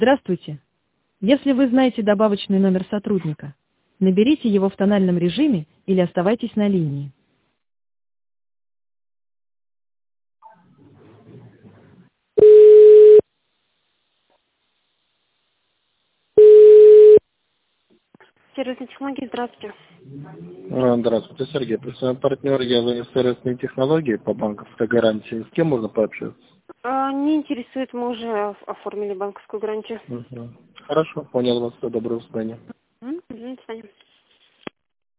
Здравствуйте. Если вы знаете добавочный номер сотрудника, наберите его в тональном режиме или оставайтесь на линии. Сервисные технологии, здравствуйте. Здравствуйте, Сергей. Представляем партнер, я за сервисные технологии по банковской гарантии. С кем можно пообщаться? Не интересует, мы уже оформили банковскую гарантию. Хорошо, понял вас. Доброго свидания. До свидания.